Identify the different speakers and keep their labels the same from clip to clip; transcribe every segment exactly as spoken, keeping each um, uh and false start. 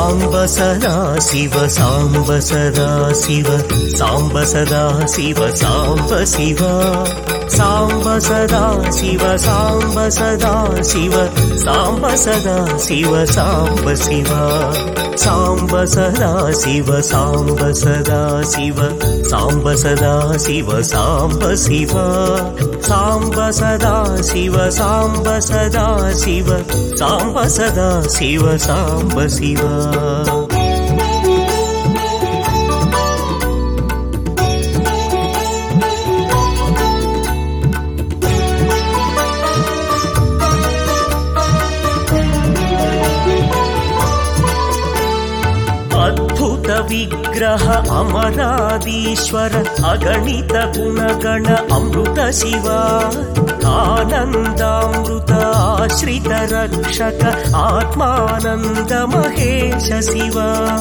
Speaker 1: సాంబ సదా శివ సాంబ సదా శివ సాంబ సదా శివ సాంబ శివ సాంబ సదా శివ సాంబ సదా శివ సాంబ సదా శివ సాంబ శివ సాంబ సదా శివ సాంబ సదా శివ సాంబ సదా శివ సాంబ శివ సాంబ సదా శివ సాంబ సదా శివ సాంబ సదా శివ సాంబ శివ అద్భుత విగ్రహ అమరాదీశ్వర అగణిత గుణగణ అమృత శివ ఆనందామృత ఆశ్రిత రక్షక ఆత్మానంద మహేశ శివ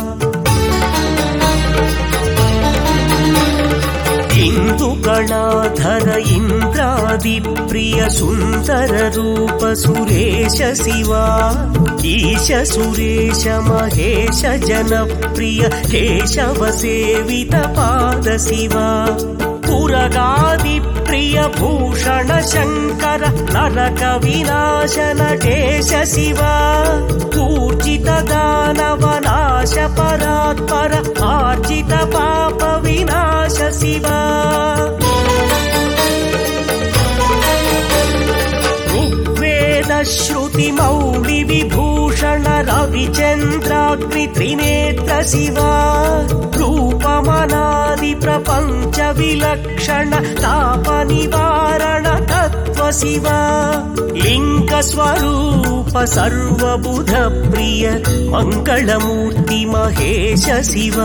Speaker 1: ఇందు గణాధర ఇంద్రాది ప్రియ సుందర రూప సురేశ శివ ఈశ సురేశ మహేశ జన ప్రియ కేశవ సేవిత పాద శివ పురగాది ప్రియ భూషణ శంకర నరక వినాశన కేశ శివ పూజిత దానవ నాశ పరాత్పర ఆర్జిత పాప వినాశ శివ ఋగ్వేద శ్రుతి మౌళి విభూషణ రవిచంద్రాగ్ని త్రినేత్ర శివ రూపమనాది ప్రపంచ విలక్షణ తాప నివారణ తత్వ శివ లింగ స్వరూప సర్వబుధ ప్రియ మంగళమూర్తి మహేశ శివ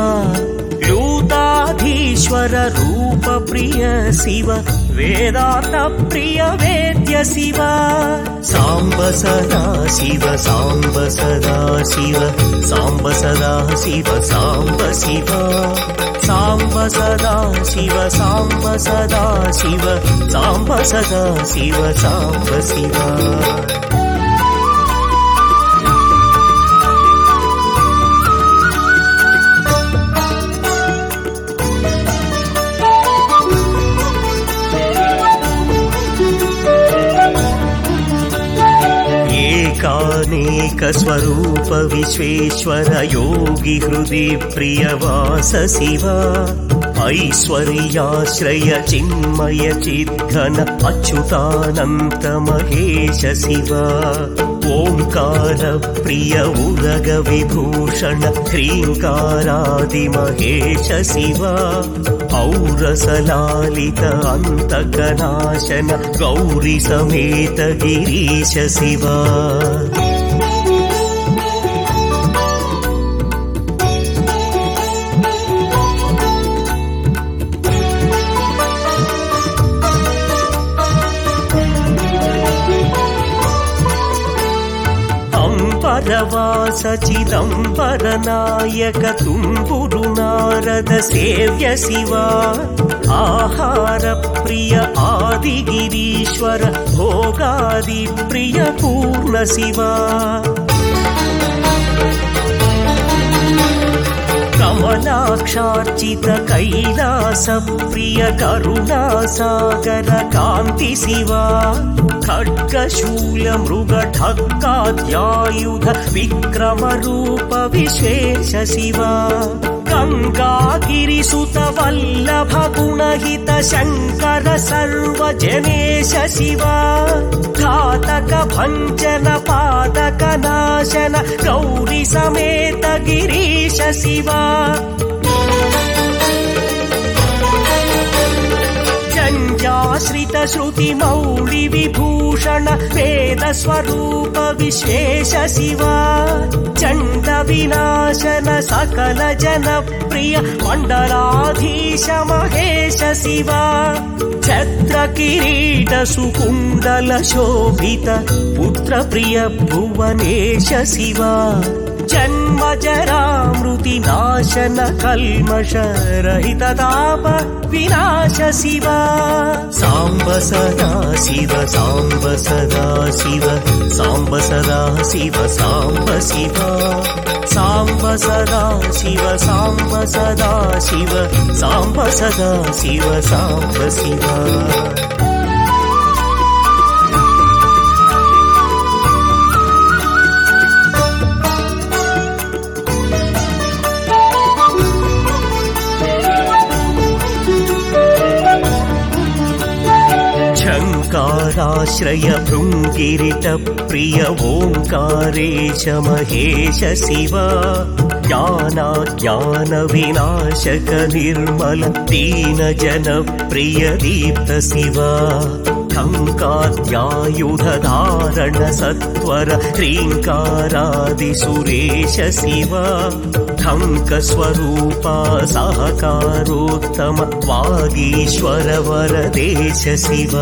Speaker 1: లూతాధీశ్వర రూప ప్రియ శివ వేదాంత ప్రియ వేద్య శివ సాంబ సదా శివ సాంబ సదా శివ సాంబ సదా శివ సాంబ శివ సాంబ సదా శివ సాంబ సదా శివ సాంబ సదా శివ సాంబ శివ ఏకానేక స్వరూప విశ్వేశ్వర యోగి హృది ప్రియవాస శివ ఐశ్వర్యాశ్రయ చిన్మయ చిద్ఘన అచ్యుతానంత మహేశ శివ ఓంకార ప్రియ ఉరగ విభూషణ హ్రీంకారాది మహేశ శివ ఔరసలాలిత అంతకనాశన గౌరీ సమేత గిరీశ శివ అంబరవాస చిదంబర నాయక తుంబురు నారద సేవ్య శివ ఆహార ప్రియ ఆదిగిరీశ్వర భోగాది ప్రియ పూర్ణ శివ కమలాక్షార్చిత కైలాస ప్రియ కరుణా సాగర కాంతి శివ ఖడ్గశూల మృగ ఢక్కాద్యాయుధ విక్రమ రూప విశేష శివ గంగాగిరిసుత వల్లభ గుణహిత శంకర సర్వజనేశ శివ ఘాతక భంజన పాదక నాశన గౌరీ సమేత గిరీశ శివ జంజాశ్రిత శృతి మౌళి విభూషణ వేద స్వరూప విశ్వేశ శివ చండ వినాశన సకల జన ప్రియ మండలాధీశ మహేశ శివ ఛత్ర కిరీట సుకుండల శోభిత పుత్ర ప్రియ భువనేశ శివ జన్మ జరా మృతి నాశన కల్మష రహిత తాప వినాశ శివ సాంబ సదా శివ సాంబ సదా శివ సాంబ సదా శివ సాంబ శివ సాంబ సదా శివ సాంబ సదా శివ సాంబ సదా శివ సాంబ శివ झङ्काराश्रय भृङ्गिरिट प्रिय ओङ्कारेश महेश शिव ज्ञानाज्ञान विनाशक निर्मल दीन जन प्रिय दीप्त शिव ढङ्काद्यायुध धारण सत्वर ह्रीङ्कारादि सुरेश शिव ढङ्क स्वरूपा सहकारोत्तम वागीश्वर वरदेश शिव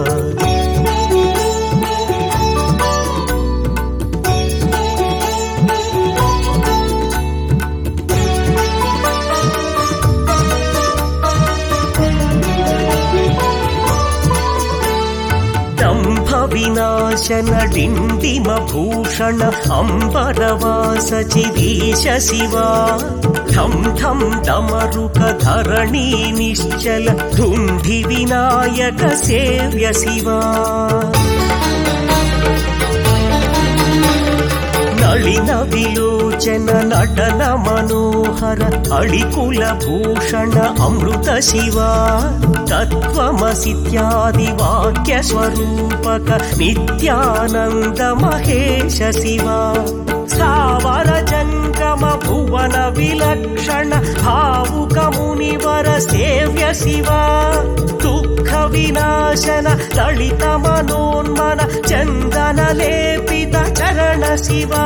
Speaker 1: विनाशन डिंडिम भूषण अंबरवास चिदीश शिवा ठम ठम डमरुक धरणी निश्चल धुंधि विनायक सेव्य शिवा नलिन विलोचन नटन मनोहर अळिकुल भूषण अमृत शिवा तत्त्वमसीत्यादि वाक्य स्वरूपक नित्यानंद महेश शिवा स्थावर जंगम भुवन विलक्षण भावुक मुनिवर सेव्य शिवा दुःख विनाशन ललित मनोन्मन चंदन लेपित चरण शिवा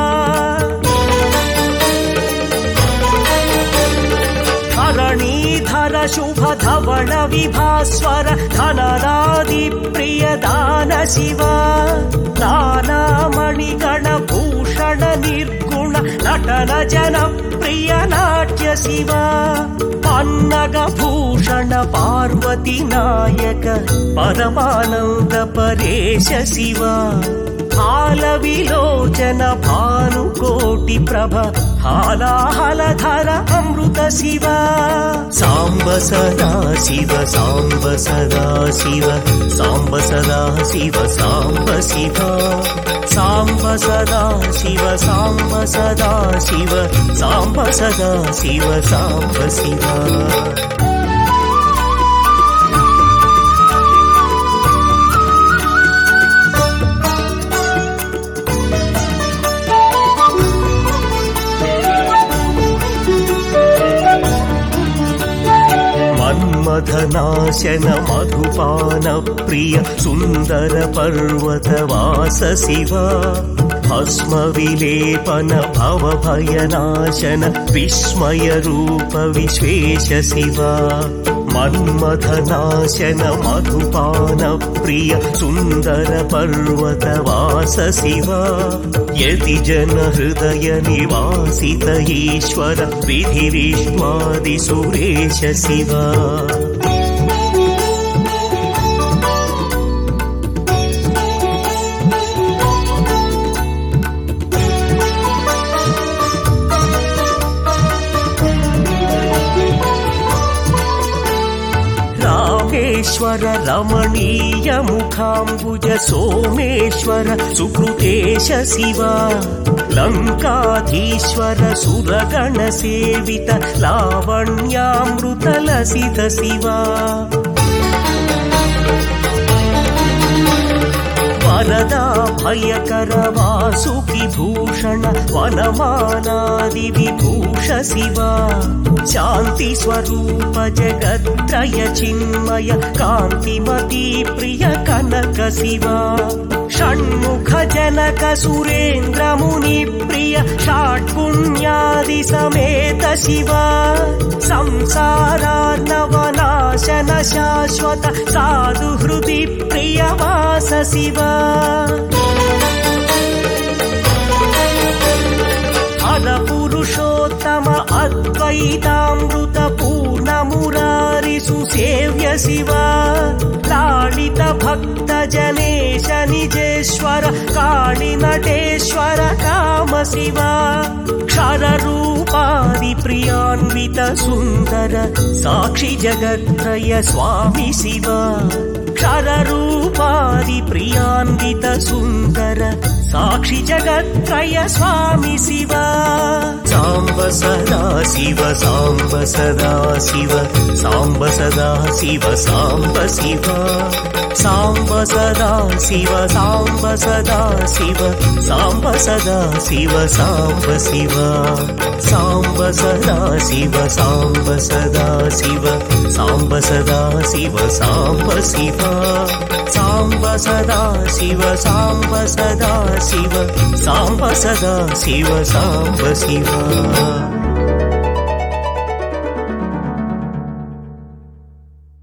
Speaker 1: धरणीधर शुभ धवल विभास्वर धनदादि प्रिय दान शिवा नानामणिगण भूषण निर्गुण नटन जन प्रिय नाट्य शिवा पन्नग भूषण पार्वती नायक परमानंद परेश शिवा हाल विलोचन भानुकोटि प्रभ हालाहलधर अमृत शिवा सांब सदा शिव सांब सदा शिव सांब सदा शिव सांब शिव सांब सदा शिव सांब सदा शिव सांब सदा शिव सांब शिव मधनाशन मधुपान प्रिय सुंदर पर्वत वास शिवा भस्म विलेपन भव भयनाशन विस्मय रूप विश्वेश शिवा मन्मथनाशन मधुपान प्रिय सुंदर पर्वत वास शिवा यति जन हृदय निवासित ईश्वर विधि विश्वादि सुरेश शिवा रामेश्वर रमणीय मुखाम्बुज सोमेश्वर सुकृतेश शिवा लंकाधीश्वर सुरगण सेवित लावण्यामृत लसित शिवा वरदा भयकर वासुकि भूषण वनमानादि विभूष शिवा शांति स्वरूप जगत्त्रय चिन्मय कांतिमती प्रिय कनक शिवा षण्मुख जनक सुरेन्द्र मुनि प्रिय षट्पुण्यादि समेत शिवा संसारार्णवनाशन शाश्वत साधु हृदि प्रिय वास शिवा शिव लालित भक्त जनेश निजेश्वर काळि नटेश्वर काम शिव क्षर रूपादि प्रियान्वित सुन्दर साक्षि जगत्त्रय स्वामी शिव क्षर रूपादि प्रियान्वित सुन्दर साक्षि जगत्त्रय स्वामी शिव साम्ब सदा शिव साम्ब सदा शिव साम्ब सदा शिव साम्ब शिव साम्ब सदा शिव साम्ब सदा शिव साम्ब सदा शिव साम्ब शिव साम्ब सदा शिव साम्ब सदा शिव साम्ब सदा शिव साम्ब शिव साम्ब सदा शिव साम्ब सदा शिव साम्ब सदा शिव साम्ब शिव